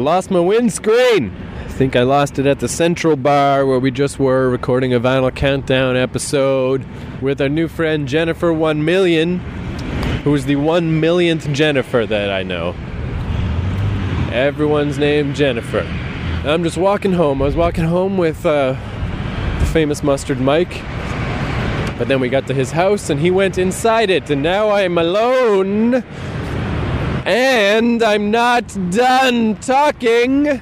lost my windscreen. I think I lost it at the Central Bar where we just were recording a Vinyl Countdown episode with our new friend Jennifer 1 Million, who is the 1 millionth Jennifer that I know. Everyone's named Jennifer. And I'm just walking home. I was walking home with the famous Mustard Mike. But then we got to his house and he went inside it. And now I'm alone. And I'm not done talking.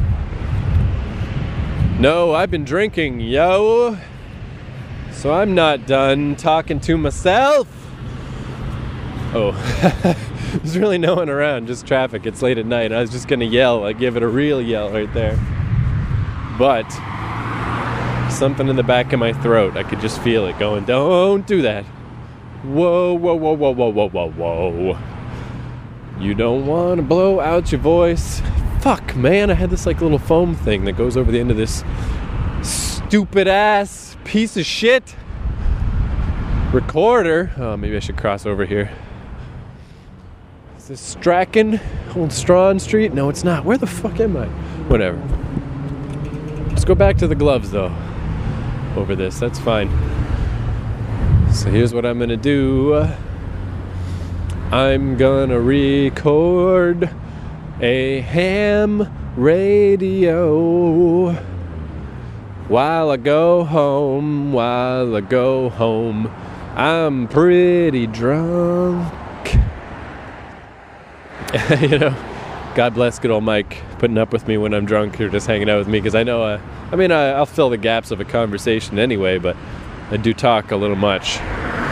No, I've been drinking, yo. So I'm not done talking to myself. Oh, there's really no one around, just traffic. It's late at night. I was just going to yell. I'd give it a real yell right there. But something in the back of my throat, I could just feel it going, don't do that. Whoa, whoa, whoa, whoa, whoa, whoa, whoa, whoa. You don't want to blow out your voice. Fuck, man, I had this like little foam thing that goes over the end of this stupid ass piece of shit recorder. Oh, maybe I should cross over here. Is this Strachan? Old Strawn Street? No, it's not. Where the fuck am I? Whatever. Let's go back to the gloves, though, over this. That's fine. So here's what I'm gonna do. I'm gonna record a ham radio while I go home, I'm pretty drunk. You know, God bless good old Mike putting up with me when I'm drunk or just hanging out with me, because I know, I'll fill the gaps of a conversation anyway, but I do talk a little much.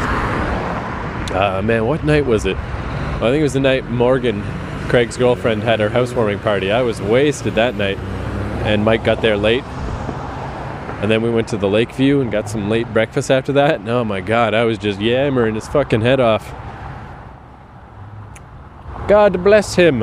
Man, what night was it? Well, I think it was the night Morgan, Craig's girlfriend, had her housewarming party. I was wasted that night, and Mike got there late. And then we went to the Lakeview and got some late breakfast after that. And oh my God, I was just yammering his fucking head off. God bless him.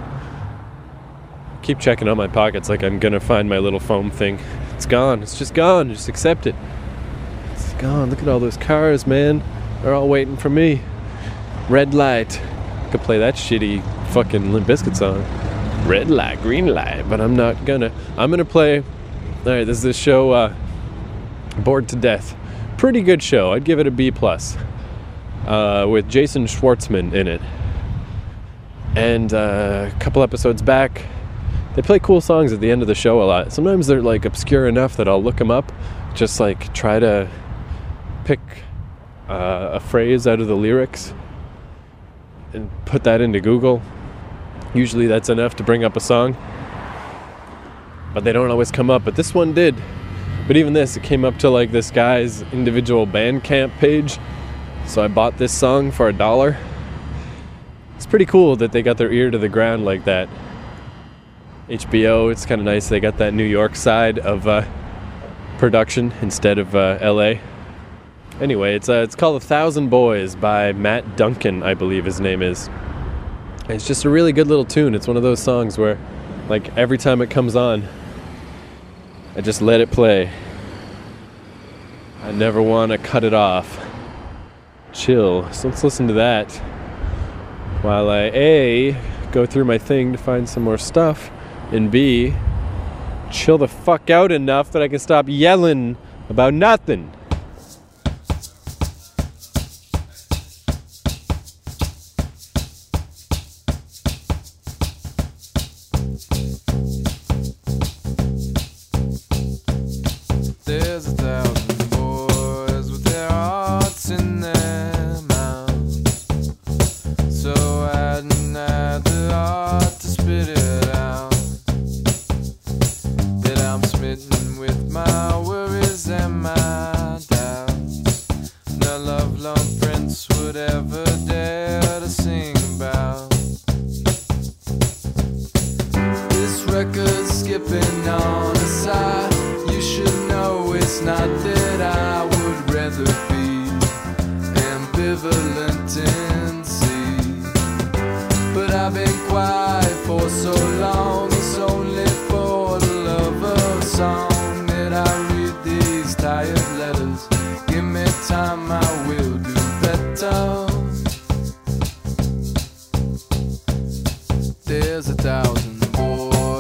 Keep checking out my pockets like I'm gonna find my little foam thing. It's gone. It's just gone. Just accept it. It's gone. Look at all those cars, man. They're all waiting for me. Red light. I could play that shitty fucking Limp Bizkit song. Red light, green light. But I'm not gonna. I'm gonna play. Alright, this is the show, Bored to Death. Pretty good show. I'd give it a B+. With Jason Schwartzman in it. And a couple episodes back, they play cool songs at the end of the show a lot. Sometimes they're like obscure enough that I'll look them up. Just like try to pick a phrase out of the lyrics and put that into Google. Usually that's enough to bring up a song. But they don't always come up, but this one did. But even this, it came up to like this guy's individual Bandcamp page. So I bought this song for $1. It's pretty cool that they got their ear to the ground like that. HBO, it's kind of nice. They got that New York side of production instead of LA. Anyway, it's called 1,000 Boys by Matt Duncan, I believe his name is. And it's just a really good little tune. It's one of those songs where like every time it comes on, I just let it play. I never want to cut it off. Chill. So let's listen to that while I A, go through my thing to find some more stuff, and B, chill the fuck out enough that I can stop yelling about nothing. There's 1,000 boys with their hearts in their mouths, so I hadn't had the heart to spit it out. Yet I'm smitten with my worries and my doubts. No love-lone prince would ever dare to sing about this record's skipping on a side. You should know it's not that I would rather be ambivalent in sea, but I've been quiet for so long. It's only for the love of song that I read these tired letters. Give me time, I will do better. There's 1,000 boys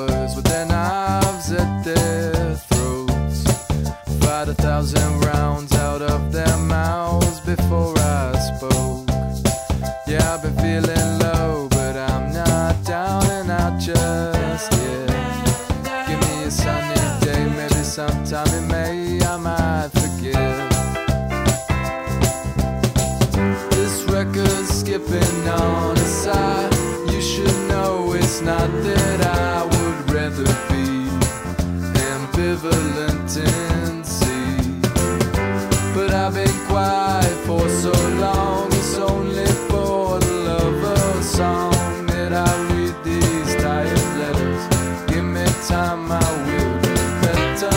rather be ambivalent and see. But I've been quiet for so long, it's only for the love of song that I read these tired letters. Give me time, I will do better.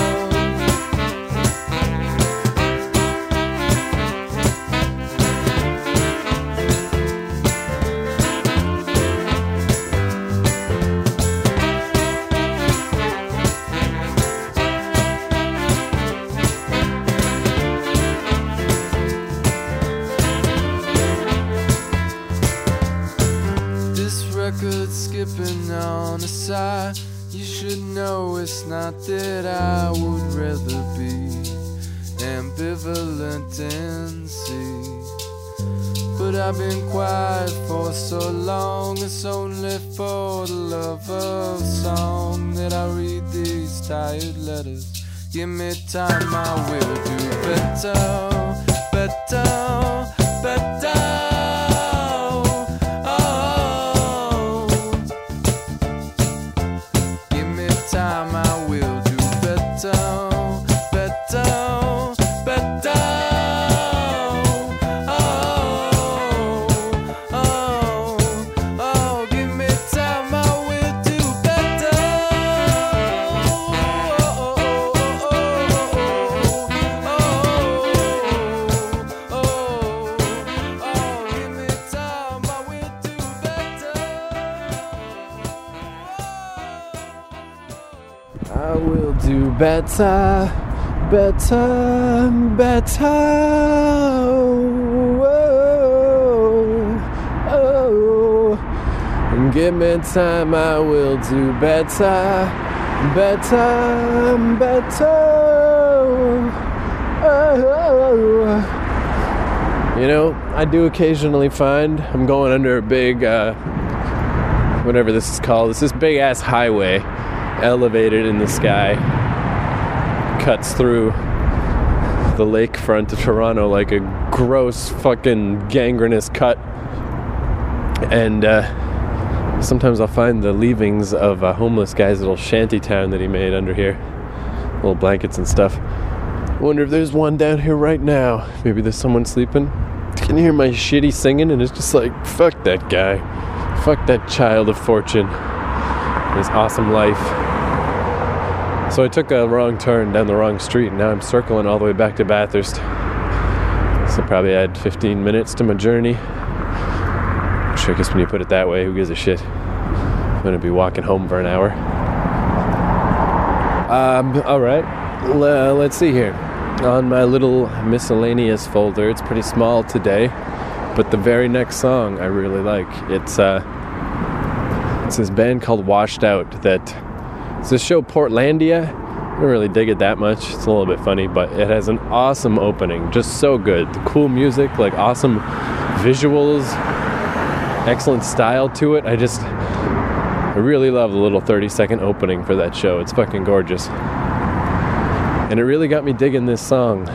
Record skipping on a side. You should know it's not that I would rather be ambivalent and see. But I've been quiet for so long, it's only for the love of song that I read these tired letters. Give me time, I will do better, better, better. Time I will do better, better, better. Oh, oh, oh, give me time, I will do better. Oh, oh, oh, oh, give me time, I will do better. I will do better, better, better. Oh, oh. And give me time, I will do better, better, better. Oh. You know, I do occasionally find I'm going under a big, whatever this is called. It's this big ass highway, elevated in the sky, cuts through the lakefront of Toronto like a gross fucking gangrenous cut. And sometimes I'll find the leavings of a homeless guy's little shanty town that he made under here, little blankets and stuff. I wonder if there's one down here right now. Maybe there's someone sleeping. Can you hear my shitty singing? And it's just like, fuck that guy, fuck that child of fortune, his awesome life. So I took a wrong turn down the wrong street, and now I'm circling all the way back to Bathurst. So probably add 15 minutes to my journey. Which I guess when you put it that way, who gives a shit? I'm gonna be walking home for an hour. Alright, let's see here. On my little miscellaneous folder, it's pretty small today, but the very next song I really like. It's this band called Washed Out that... It's this show Portlandia. I don't really dig it that much. It's a little bit funny, but it has an awesome opening. Just so good. The cool music, like awesome visuals, excellent style to it. I really love the little 30-second opening for that show. It's fucking gorgeous. And it really got me digging this song.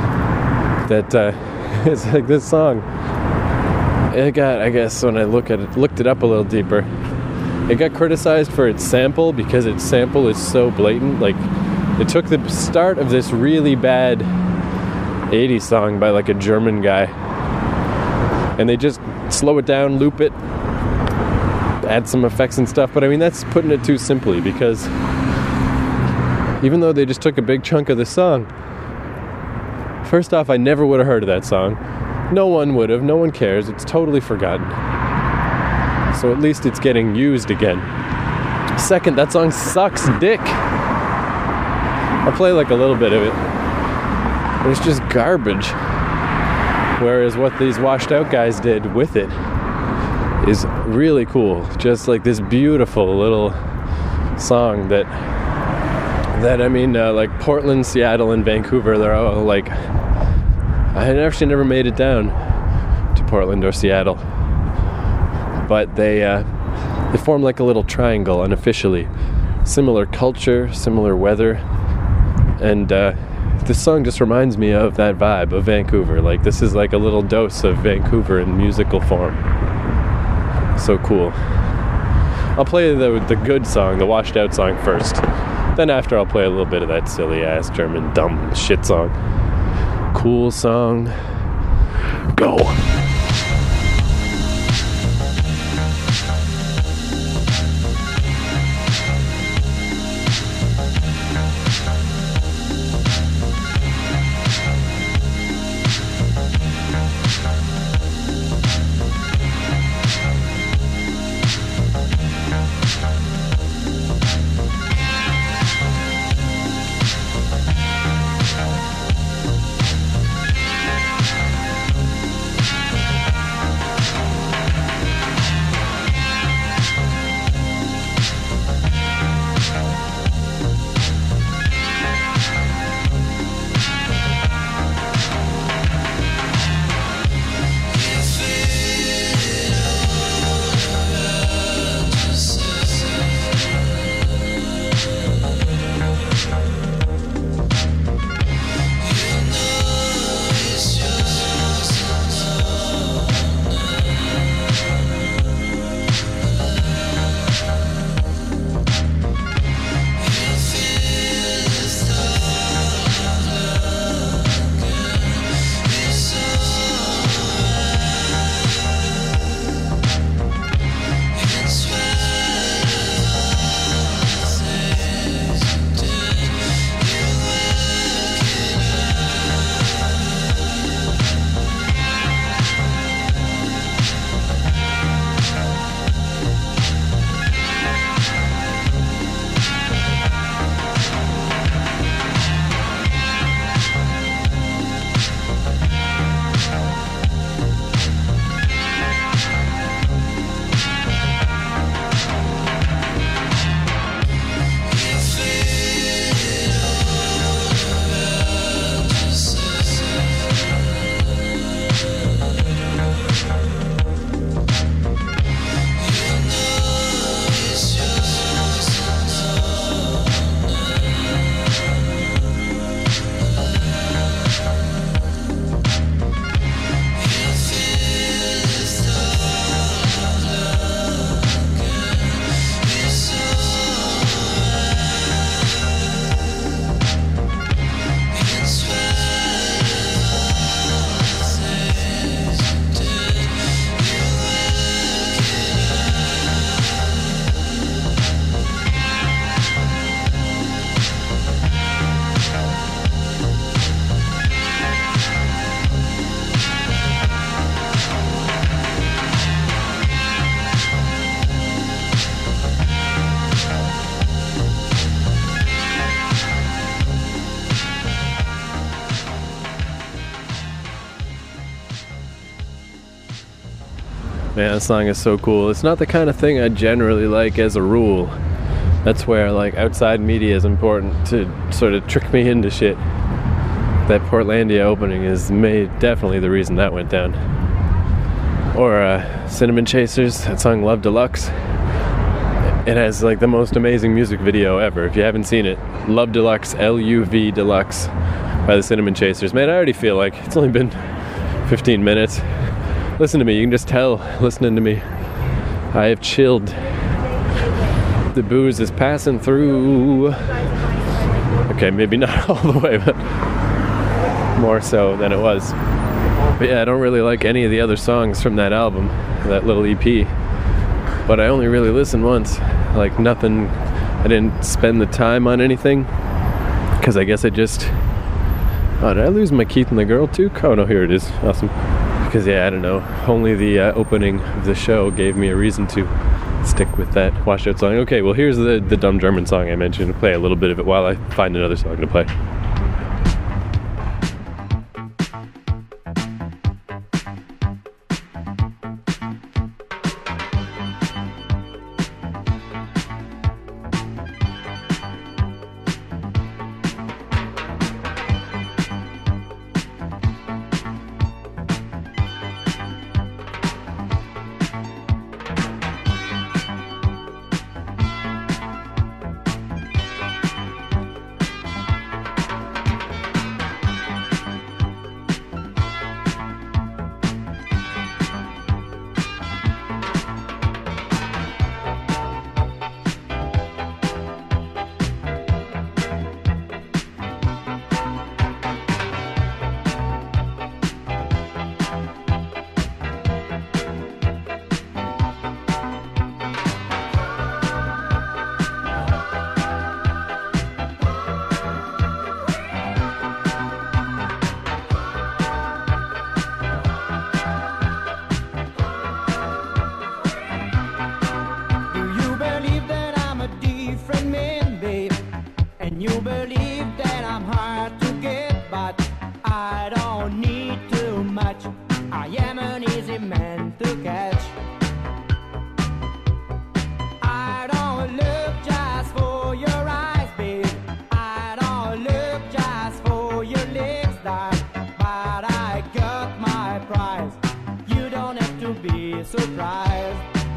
It's like this song. It got, I guess, when I looked it up a little deeper, it got criticized for its sample because its sample is so blatant. Like, it took the start of this really bad 80s song by like a German guy, and they just slow it down, loop it, add some effects and stuff. But I mean, that's putting it too simply, because even though they just took a big chunk of the song, first off, I never would have heard of that song. No one would have. No one cares. It's totally forgotten. So at least it's getting used again. Second, that song sucks dick. I'll play like a little bit of it, but it's just garbage. Whereas what these Washed Out guys did with it is really cool. Just like this beautiful little song that I mean, like Portland, Seattle, and Vancouver, they're all like... I had actually never made it down to Portland or Seattle, but they form like a little triangle unofficially. Similar culture, similar weather, and this song just reminds me of that vibe of Vancouver. Like, this is like a little dose of Vancouver in musical form. So cool. I'll play the good song, the washed out song first. Then after I'll play a little bit of that silly ass German dumb shit song. Cool song. Go. Man, this song is so cool. It's not the kind of thing I generally like as a rule. That's where, like, outside media is important to sort of trick me into shit. That Portlandia opening is definitely the reason that went down. Or Cinnamon Chasers, that song Love Deluxe. It has, like, the most amazing music video ever. If you haven't seen it, Love Deluxe, L-U-V Deluxe by the Cinnamon Chasers. Man, I already feel like it's only been 15 minutes. Listen to me, you can just tell, listening to me. I have chilled. The booze is passing through. Okay, maybe not all the way, but more so than it was. But yeah, I don't really like any of the other songs from that album, that little EP. But I only really listened once. Like, nothing, I didn't spend the time on anything. Because I guess I just... Oh, did I lose my Keith and the Girl too? Oh no, here it is. Awesome. Because yeah, I don't know. Only the opening of the show gave me a reason to stick with that washed out song. Okay, well here's the dumb German song I mentioned. I'll play a little bit of it while I find another song to play. And you believe that I'm hard to get, but I don't need too much. I am an easy man to catch. I don't look just for your eyes, babe. I don't look just for your lips, darling. But I got my prize. You don't have to be surprised.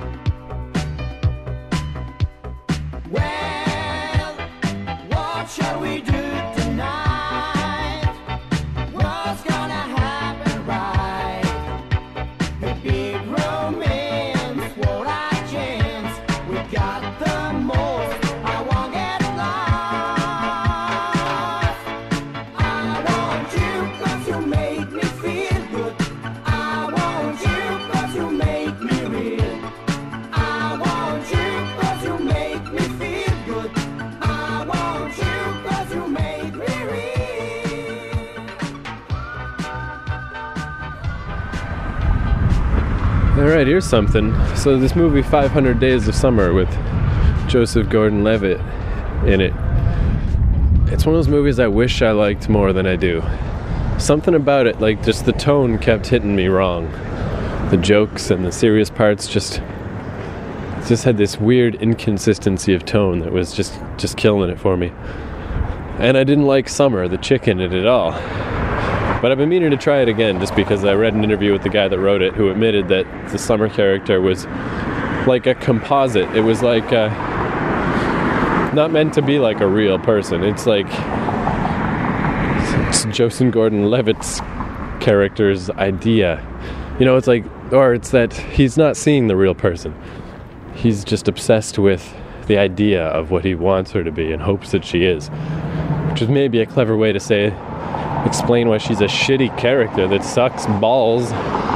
Well, what shall we do tonight? What's gonna happen, right? A big romance, what a chance. We got the most, I won't get lost. I want you 'cause you make me feel good. I want you 'cause you make me real. I want you 'cause you make me feel good. I want you 'cause you make me real. Alright, here's something. So this movie 500 Days of Summer with Joseph Gordon-Levitt in it. It's one of those movies I wish I liked more than I do. Something about it, like just the tone kept hitting me wrong. The jokes and the serious parts just had this weird inconsistency of tone that was just killing it for me. And I didn't like Summer, the chick in it at all. But I've been meaning to try it again just because I read an interview with the guy that wrote it who admitted that the Summer character was like a composite. It was like not meant to be like a real person. It's like it's Joseph Gordon-Levitt's character's idea. You know, it's like, or it's that he's not seeing the real person. He's just obsessed with the idea of what he wants her to be and hopes that she is. Which is maybe a clever way to explain why she's a shitty character that sucks balls.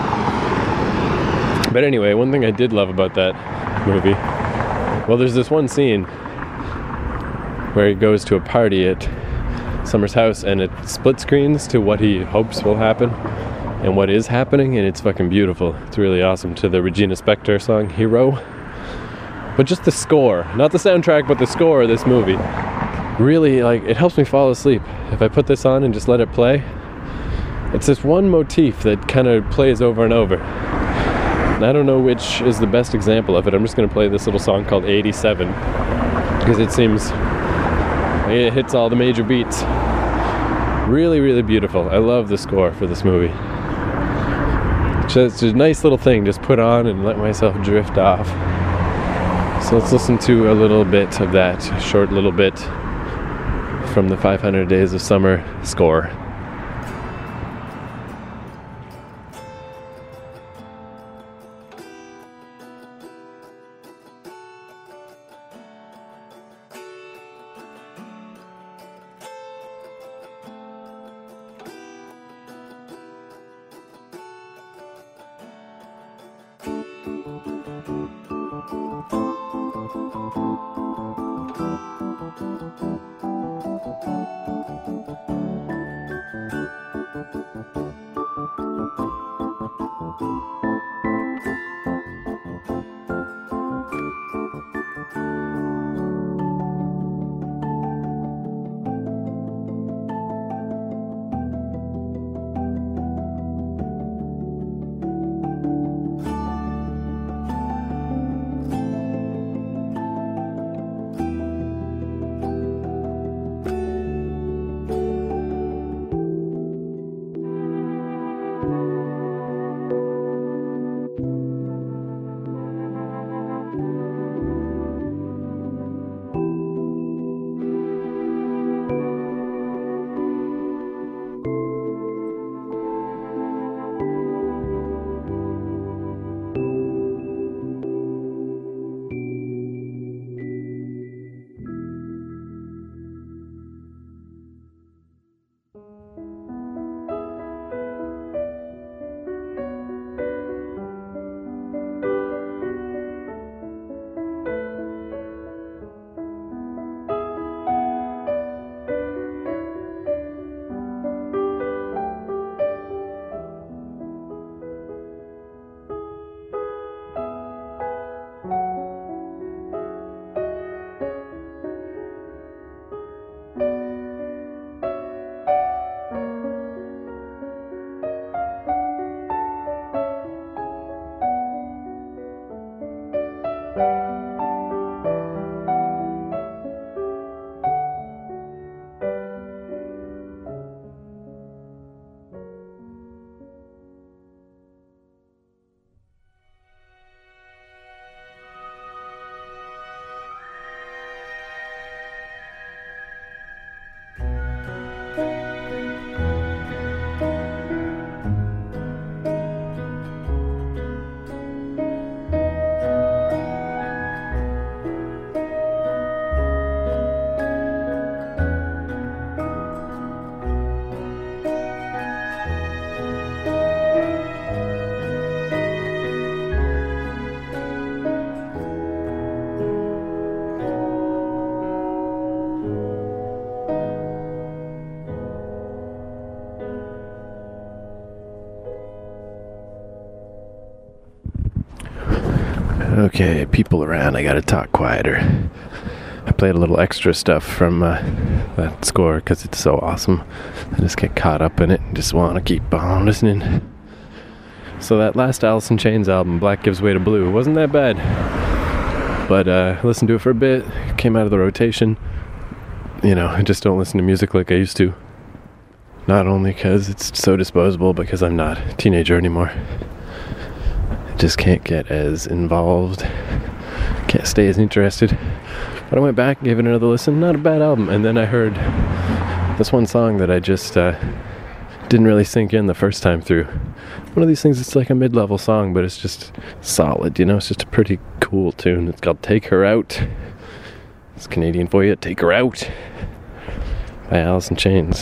But anyway, one thing I did love about that movie, well, there's this one scene where he goes to a party at Summer's house and it split screens to what he hopes will happen and what is happening, and it's fucking beautiful. It's really awesome, to the Regina Spektor song Hero. But just the score, not the soundtrack, but the score of this movie, really, like, it helps me fall asleep. If I put this on and just let it play, it's this one motif that kind of plays over and over. And I don't know which is the best example of it. I'm just going to play this little song called 87 because it seems like it hits all the major beats. Really, really beautiful. I love the score for this movie. It's a nice little thing, just put on and let myself drift off. So let's listen to a little bit of that, a short little bit from the 500 Days of Summer score. Okay, people around, I gotta talk quieter. I played a little extra stuff from that score because it's so awesome. I just get caught up in it and just want to keep on listening. So that last Alice in Chains album, Black Gives Way to Blue, wasn't that bad. But I listened to it for a bit, came out of the rotation. You know, I just don't listen to music like I used to. Not only because it's so disposable, because I'm not a teenager anymore. I just can't get as involved, can't stay as interested. But I went back, gave it another listen, not a bad album. And then I heard this one song that I just didn't really sink in the first time through. One of these things, it's like a mid-level song, but it's just solid, you know? It's just a pretty cool tune. It's called Take Her Out. It's Canadian for you, Take Her Out by Alice in Chains.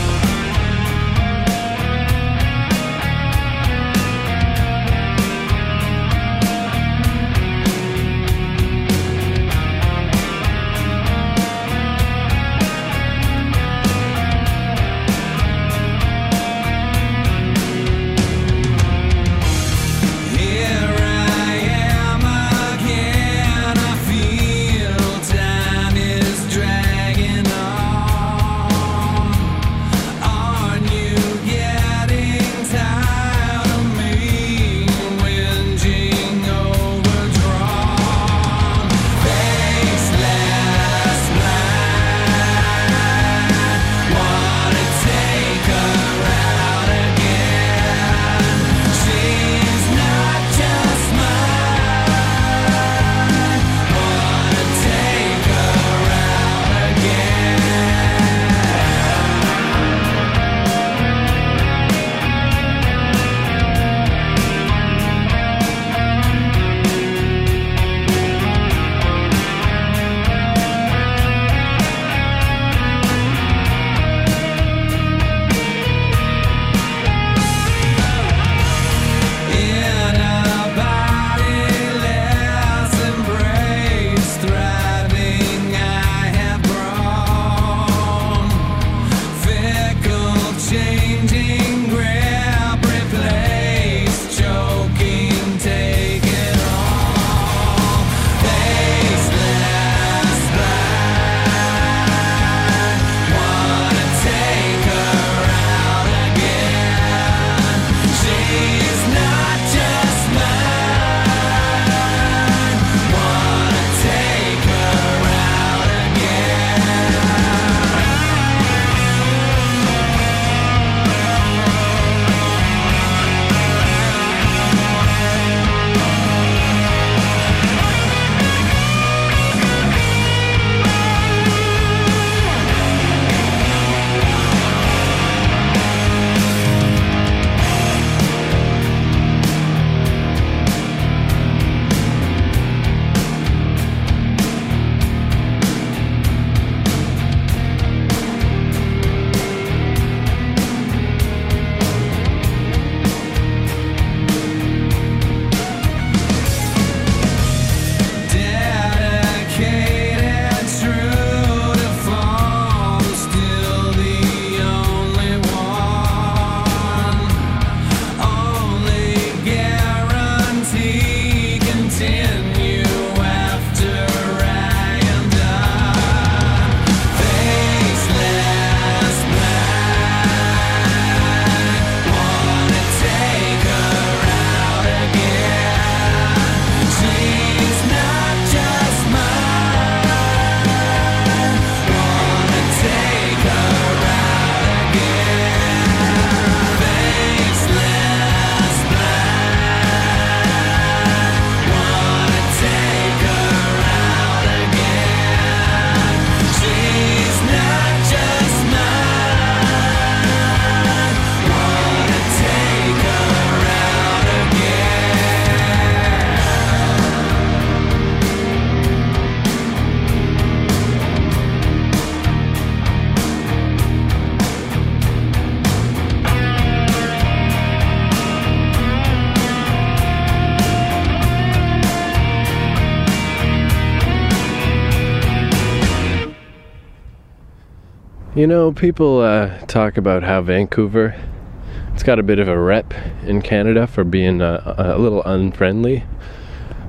You know, people talk about how Vancouver, it's got a bit of a rep in Canada for being a little unfriendly.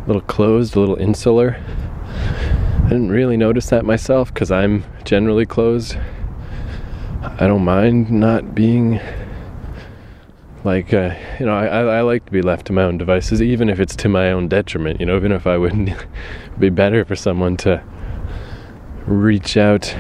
little closed, a little insular. I didn't really notice that myself because I'm generally closed. I don't mind not being like, I like to be left to my own devices, even if it's to my own detriment, even if I wouldn't be better for someone to reach out.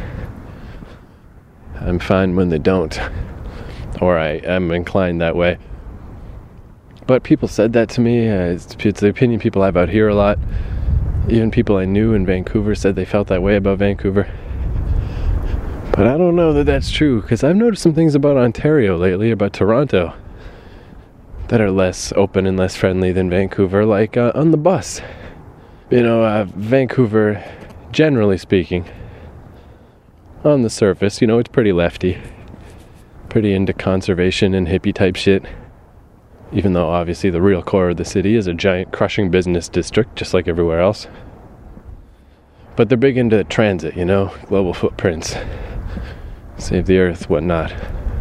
I'm fine when they don't, or I am inclined that way. But people said that to me. It's the opinion people have out here a lot. Even people I knew in Vancouver said they felt that way about Vancouver. But I don't know that that's true, because I've noticed some things about Ontario lately, about Toronto, that are less open and less friendly than Vancouver, like on the bus. Vancouver, generally speaking, on the surface, it's pretty lefty, pretty into conservation and hippie type shit, even though obviously the real core of the city is a giant crushing business district, just like everywhere else. But they're big into transit, global footprints, save the earth, whatnot.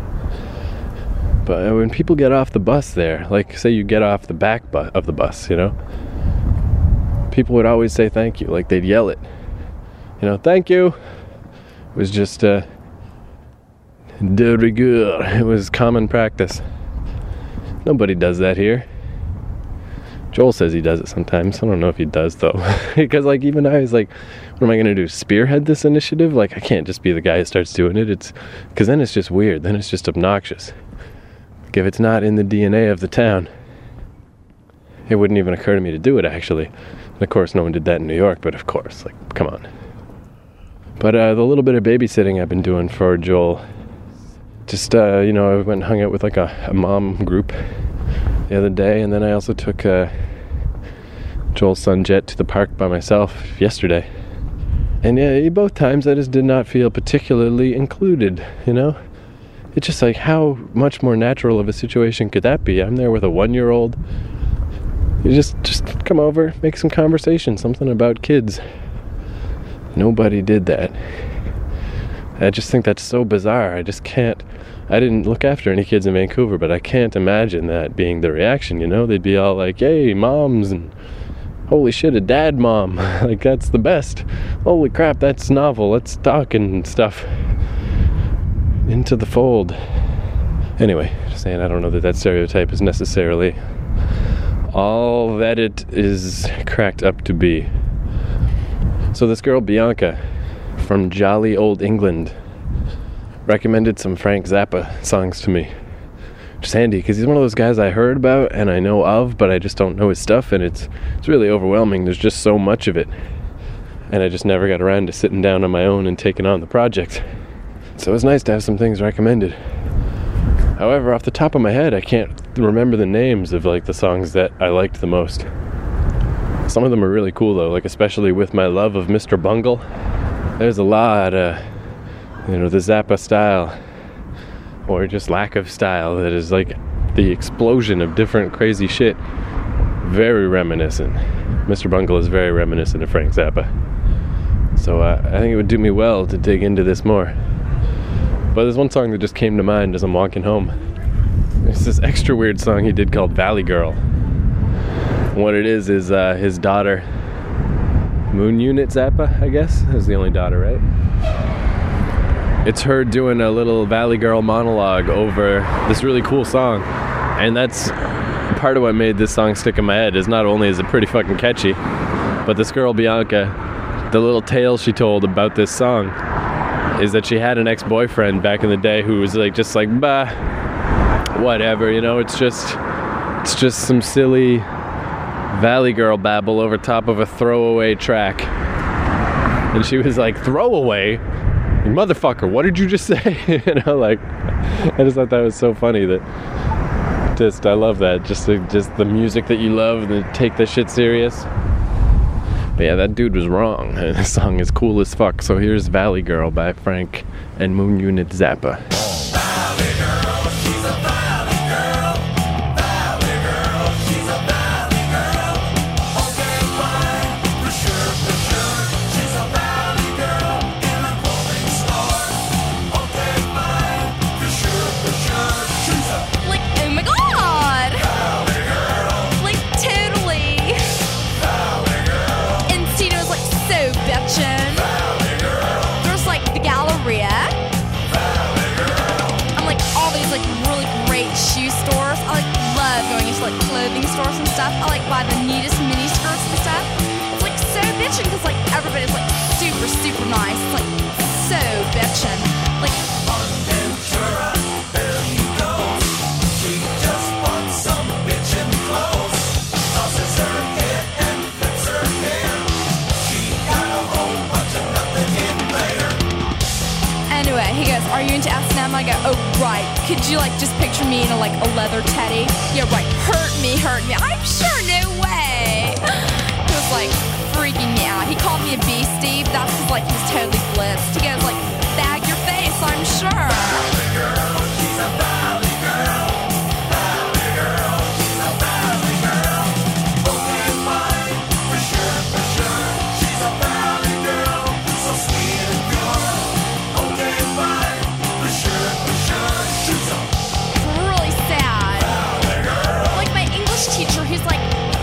But when people get off the bus there, like say you get off the back of the bus, people would always say thank you, like they'd yell it. Thank you. It was just de rigueur. It was common practice. Nobody does that here. Joel says he does it sometimes. I don't know if he does though. Because even I was like, what am I going to do? Spearhead this initiative? I can't just be the guy who starts doing it. Because then it's just weird. Then it's just obnoxious. If it's not in the DNA of the town, it wouldn't even occur to me to do it, actually. And of course, no one did that in New York, but of course, come on. But the little bit of babysitting I've been doing for Joel, just, I went and hung out with a mom group the other day, and then I also took Joel's son Jet to the park by myself yesterday. And yeah, both times I just did not feel particularly included, It's just how much more natural of a situation could that be? I'm there with a 1-year-old. You just come over, make some conversation, something about kids. Nobody did that. I just think that's so bizarre. I didn't look after any kids in Vancouver, but I can't imagine that being the reaction, They'd be all like, hey, moms, and holy shit, a dad mom. That's the best. Holy crap, that's novel. Let's talk and stuff. Into the fold. Anyway, just saying, I don't know that stereotype is necessarily all that it is cracked up to be. So this girl, Bianca, from jolly old England, recommended some Frank Zappa songs to me. Just handy, because he's one of those guys I heard about and I know of, but I just don't know his stuff, and it's really overwhelming. There's just so much of it. And I just never got around to sitting down on my own and taking on the project. So it's nice to have some things recommended. However, off the top of my head, I can't remember the names of the songs that I liked the most. Some of them are really cool though, especially with my love of Mr. Bungle. There's a lot the Zappa style, or just lack of style, that is the explosion of different crazy shit. Very reminiscent. Mr. Bungle is very reminiscent of Frank Zappa. So I think it would do me well to dig into this more. But there's one song that just came to mind as I'm walking home. It's this extra weird song he did called Valley Girl. And what it is his daughter, Moon Unit Zappa, I guess, is the only daughter, right? It's her doing a little Valley Girl monologue over this really cool song. And that's part of what made this song stick in my head, is not only is it pretty fucking catchy, but this girl, Bianca, the little tale she told about this song is that she had an ex-boyfriend back in the day who was bah, whatever, it's just some silly Valley Girl babble over top of a throwaway track. And she was like, throwaway? Motherfucker, what did you just say? I just thought that was so funny that I love that. Just the music that you love and take this shit serious. But yeah, that dude was wrong. This song is cool as fuck. So here's Valley Girl by Frank and Moon Unit Zappa. Valley girl, she's a valley girl. Valley girl, she's a valley girl. Okay, fine, for sure. She's a valley girl in a clothing store. Okay, fine, for sure. She's a oh my god! valley girl. Totally. stores and stuff, I like buy the neatest mini skirts and stuff. It's like so bitchin' because like everybody's like super, super nice. It's like so bitchin'. Like, anyway, he goes, "Are you into S&M?" I go, "Oh, right. Could you, like, just picture me in a leather teddy?" "Yeah, right. Hurt me. I'm sure, no way." He was, like, freaking me out. He called me a beast, Steve. That's just, like, he's totally blitzed. He goes, like, "Bag your face, I'm sure." Valley girl, she's a valley girl. Valley girl, she's a valley girl. Okay, fine, for sure. She's a valley girl, so sweet and pure. Okay, fine, for sure. She's a Really sad. valley girl. Like, my English teacher, he's like,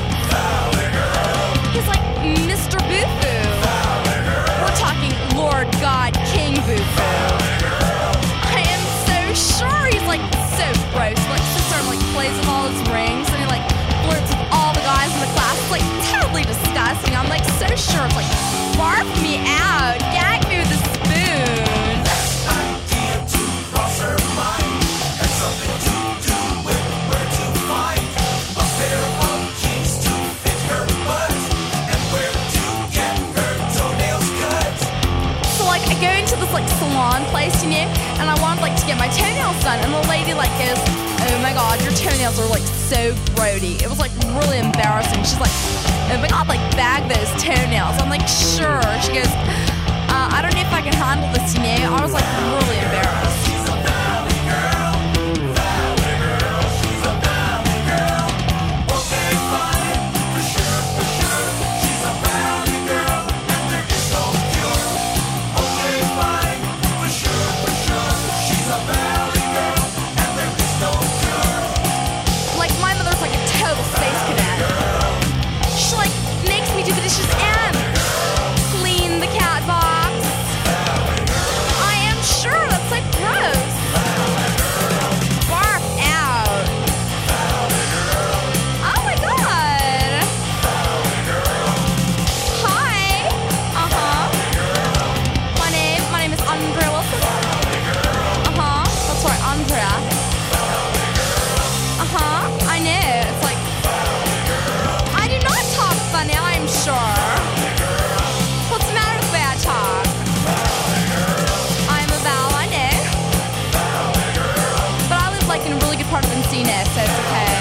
Mr. Boo-Foo. We're talking Lord God King Boo-Foo. I am so sure he's like so gross. Like, sister like plays with all his rings and he like flirts with all the guys in the class. It's like totally disgusting. I'm like so sure. It's like, barf me out. Gag me with a spoon. idea to cross her mind and something to do with where to find a pair of jeans to fit her butt and where to get her toenails cut. So like I go into this like salon place, you know, and I wanted like to get my toenails done, and the lady like goes, "Oh my god, your toenails are like so grody." It was like really embarrassing. She's like, "Oh my god, like bag those toenails." I'm like, "Sure." She goes, "I don't know if I can handle this, you know." I was like really embarrassed. She's a valley girl, she's a valley girl. Okay, fine, for sure. She's a valley girl, and there is no cure. Okay, fine, for sure. She's a valley girl, and there is no cure. Like my mother's like a total space cadet. She like makes me do the dishes and clean the cat box. I am sure that's like gross. Barf out. Oh my god. Hi. My name is Andrea Wilson. That's right, Andrea. I know. It's like, I do not talk funny, I'm sure. What's the matter with the way I talk? I'm a Val, I know. But I live like in a really good part of Encino, so it's okay.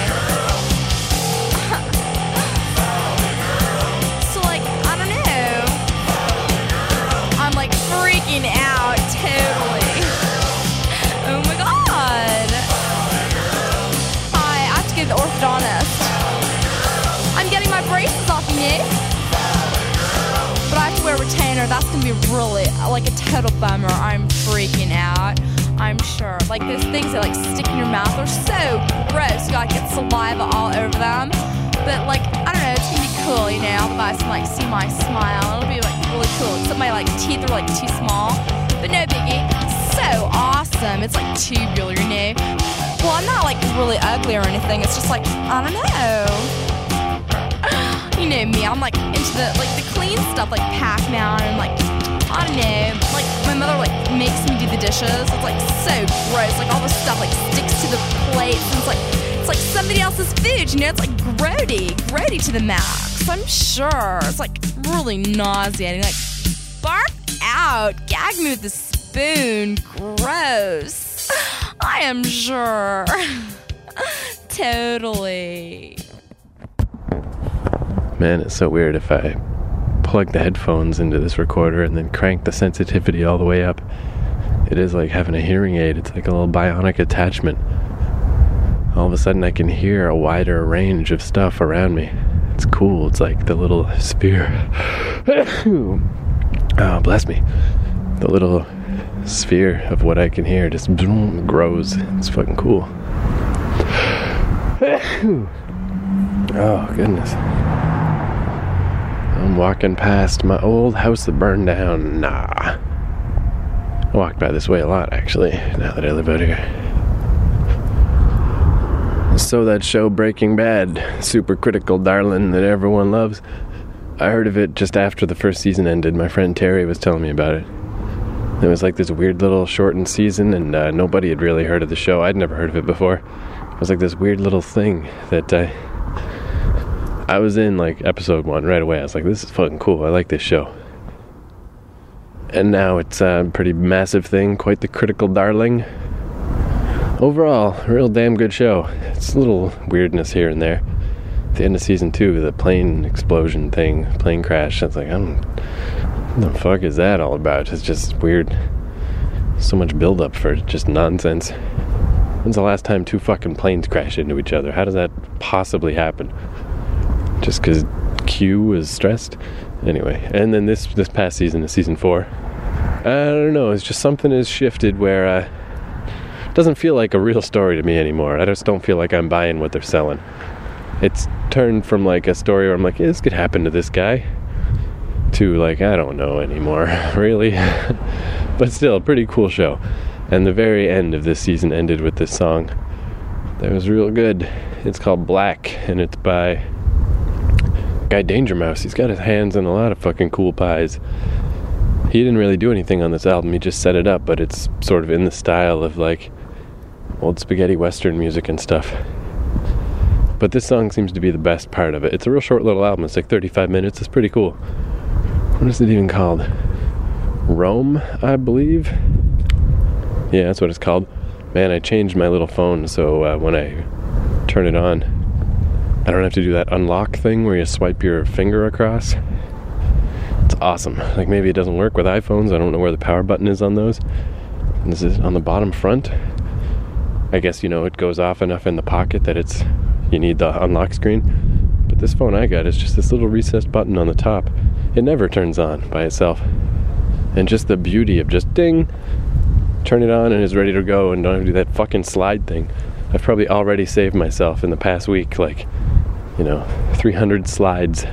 So like, I don't know. I'm like freaking out, totally. Oh my god. Hi, I have to go to the orthodontist. I'm getting my braces off, you know? But I have to wear a retainer. That's gonna be really, like, a total bummer. I'm freaking out. I'm sure. Like, those things that, like, stick in your mouth are so gross. You, like, get saliva all over them. But, like, I don't know. It's gonna be cool, you know? All the guys can, like, see my smile. It'll be, like, really cool. Except my, like, teeth are, like, too small. But no biggie. So awesome. It's, like, tubular, you know? Well, I'm not, like, really ugly or anything. It's just, like, I don't know. You know me, I'm like into the clean stuff like Pac-Man and like, I don't know, like my mother like makes me do the dishes. It's like so gross, like all this stuff like sticks to the plates and it's like somebody else's food, you know, it's like grody to the max, I'm sure. It's like really nauseating, like barf out, gag me with a spoon, gross. I am sure. Totally. Man, it's so weird if I plug the headphones into this recorder and then crank the sensitivity all the way up. It is like having a hearing aid. It's like a little bionic attachment. All of a sudden I can hear a wider range of stuff around me. It's cool. It's like the little sphere. Oh, bless me. The little sphere of what I can hear just grows. It's fucking cool. Oh, goodness. I'm walking past my old house that burned down. Nah. I walk by this way a lot, actually, now that I live out here. So that show Breaking Bad, super critical darling that everyone loves, I heard of it just after the first season ended. My friend Terry was telling me about it. It was like this weird little shortened season, and nobody had really heard of the show. I'd never heard of it before. It was like this weird little thing that I was in, like, episode 1 right away. I was like, this is fucking cool. I like this show. And now it's a pretty massive thing, quite the critical darling. Overall, a real damn good show. It's a little weirdness here and there. At the end of season 2, the plane explosion thing, plane crash, it's like, what the fuck is that all about? It's just weird. So much build-up for just nonsense. When's the last time 2 fucking planes crashed into each other? How does that possibly happen? Just because Q was stressed? Anyway, and then this past season is season 4. I don't know, it's just something has shifted where it doesn't feel like a real story to me anymore. I just don't feel like I'm buying what they're selling. It's turned from like a story where I'm like, yeah, this could happen to this guy, to like, I don't know anymore, really. But still, a pretty cool show. And the very end of this season ended with this song that was real good. It's called Black, and it's by Guy Danger Mouse. He's got his hands in a lot of fucking cool pies. He didn't really do anything on this album, he just set it up, but it's sort of in the style of like old spaghetti western music and stuff. But this song seems to be the best part of it. It's a real short little album. It's like 35 minutes. It's pretty cool. What is it even called? Rome, I believe? Yeah, that's what it's called. Man, I changed my little phone so when I turn it on, I don't have to do that unlock thing where you swipe your finger across. It's awesome. Like, maybe it doesn't work with iPhones. I don't know where the power button is on those. And this is on the bottom front. I guess, you know, it goes off enough in the pocket that you need the unlock screen. But this phone I got is just this little recessed button on the top. It never turns on by itself. And just the beauty of just ding, turn it on and it's ready to go, and don't have to do that fucking slide thing. I've probably already saved myself in the past week, like, 300 slides.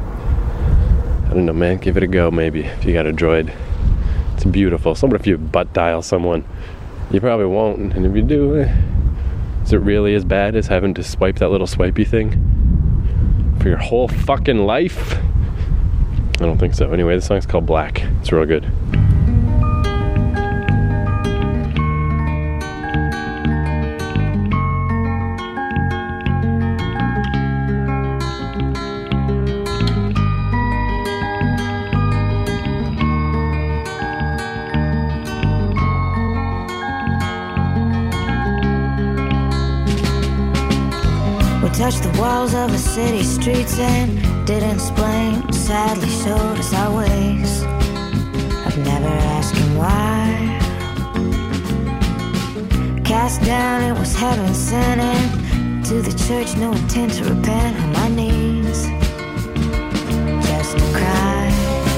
I don't know, man, give it a go maybe if you got a Droid. It's beautiful. What if you butt dial someone? You probably won't, and if you do, is it really as bad as having to swipe that little swipey thing for your whole fucking life? I don't think so. Anyway, the song's called Black. It's real good. Touched the walls of the city streets and didn't explain, sadly showed us our ways. I've never asked him why. Cast down, it was heaven sent, and to the church, no intent to repent. On my knees, just to cry.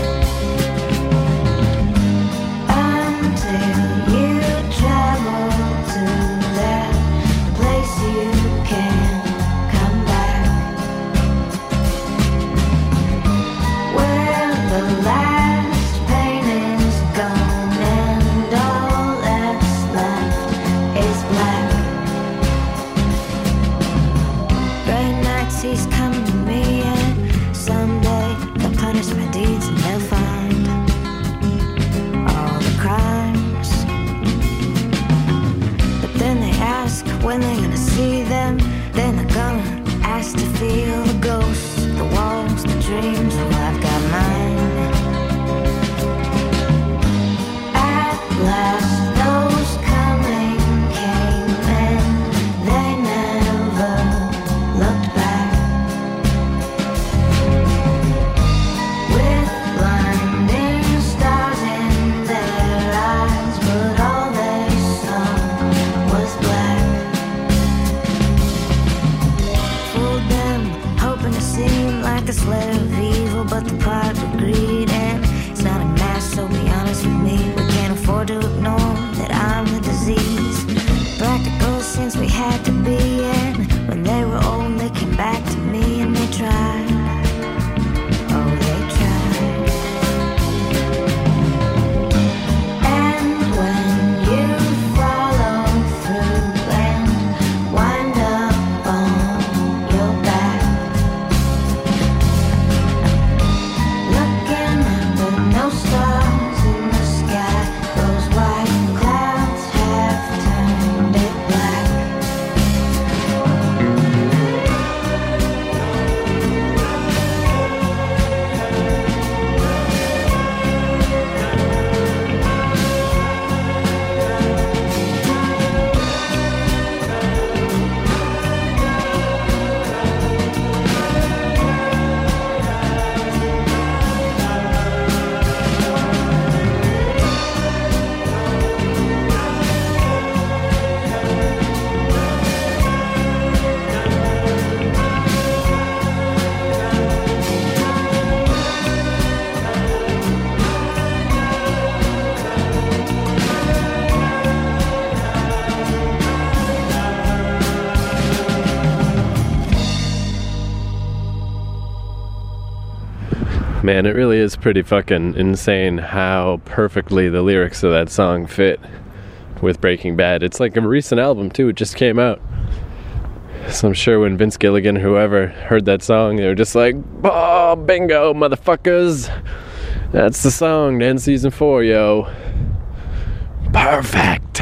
Until you travel to that place you can the last pain is gone and all that's left is black. Bright nights he's coming to me, and someday the punishment Man, it really is pretty fucking insane how perfectly the lyrics of that song fit with Breaking Bad. It's like a recent album too, it just came out. So I'm sure when Vince Gilligan, whoever, heard that song, they were just like, oh, bingo, motherfuckers. That's the song to end season 4, yo. Perfect.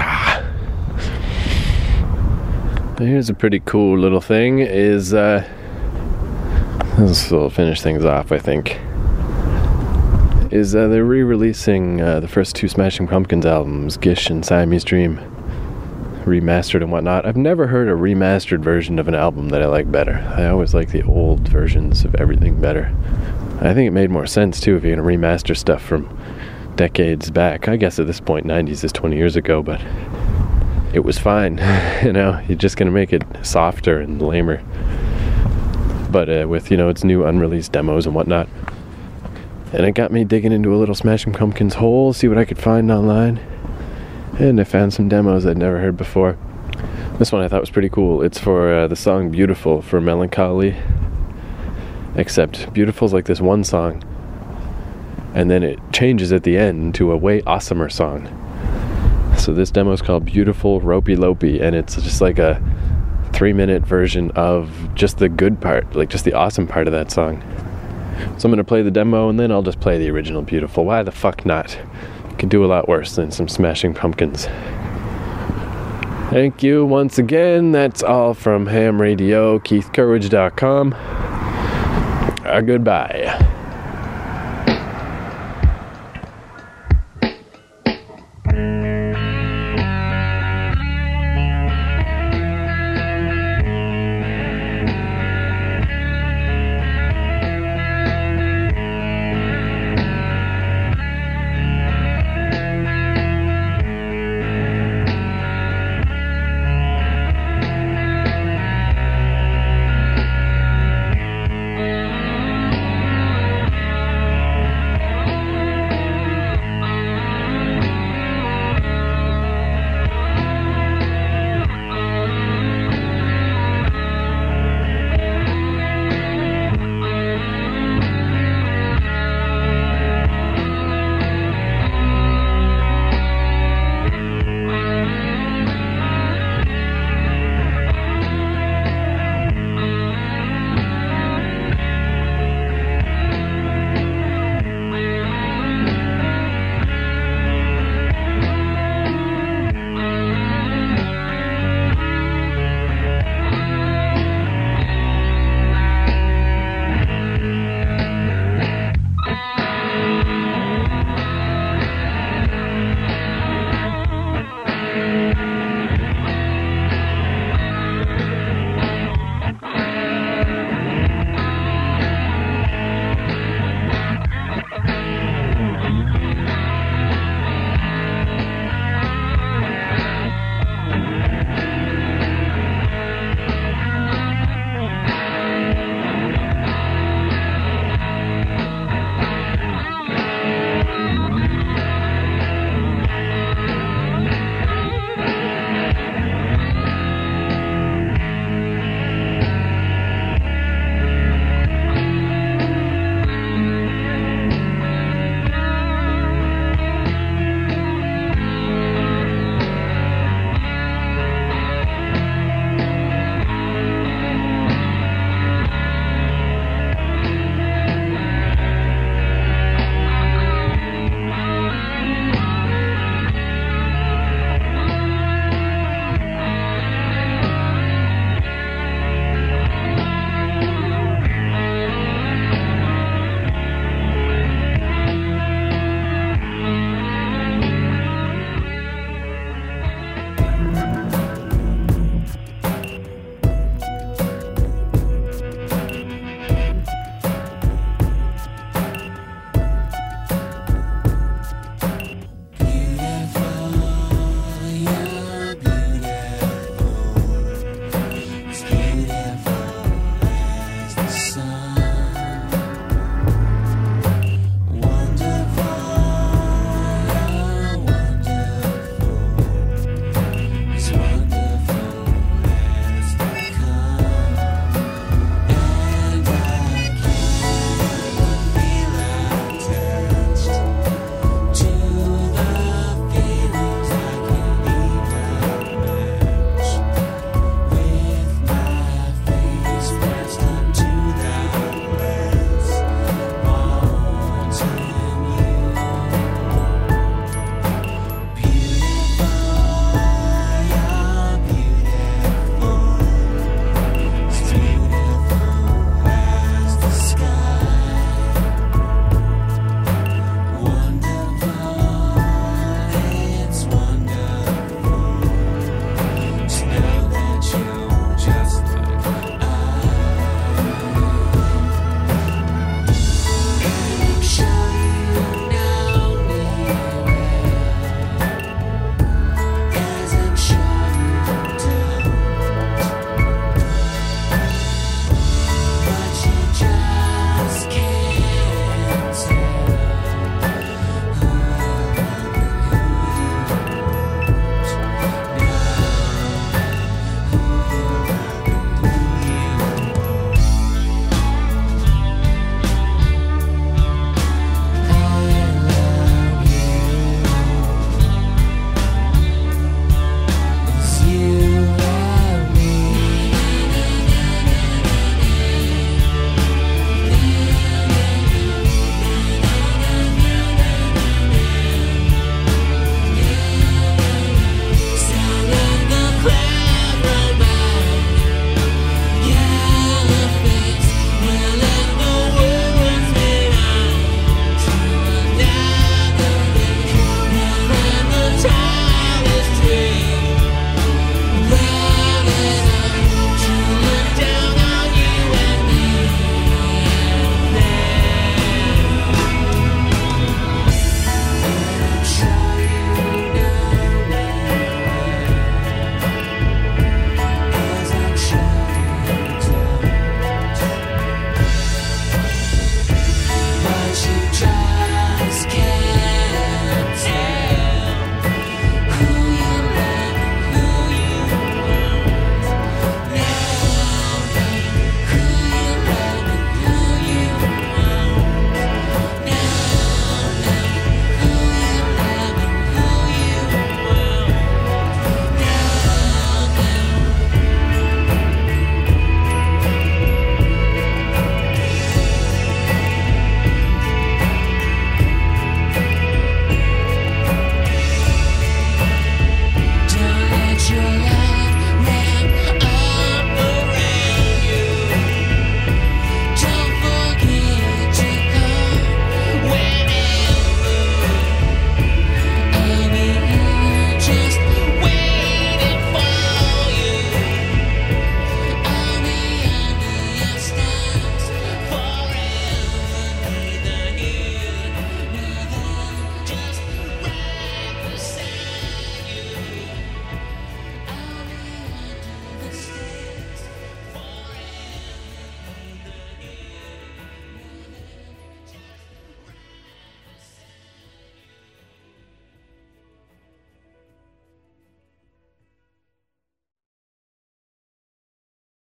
Here's a pretty cool little thing is, this will finish things off, I think, is they're re-releasing the first 2 Smashing Pumpkins albums, Gish and Siamese Dream, remastered and whatnot. I've never heard a remastered version of an album that I like better. I always like the old versions of everything better. I think it made more sense too if you're going to remaster stuff from decades back. I guess at this point 90s is 20 years ago, but it was fine. You know, you're just going to make it softer and lamer. But with, you know, its new unreleased demos and whatnot. And it got me digging into a little Smashing Pumpkins hole, see what I could find online. And I found some demos I'd never heard before. This one I thought was pretty cool. It's for the song Beautiful for Melancholy. Except Beautiful's like this one song, and then it changes at the end to a way awesomer song. So this demo is called Beautiful Ropey Lopey, and it's just like a 3-minute version of just the good part, like just the awesome part of that song. So I'm going to play the demo, and then I'll just play the original Beautiful. Why the fuck not? You can do a lot worse than some Smashing Pumpkins. Thank you once again. That's all from Ham Radio, KeithCourage.com. Goodbye.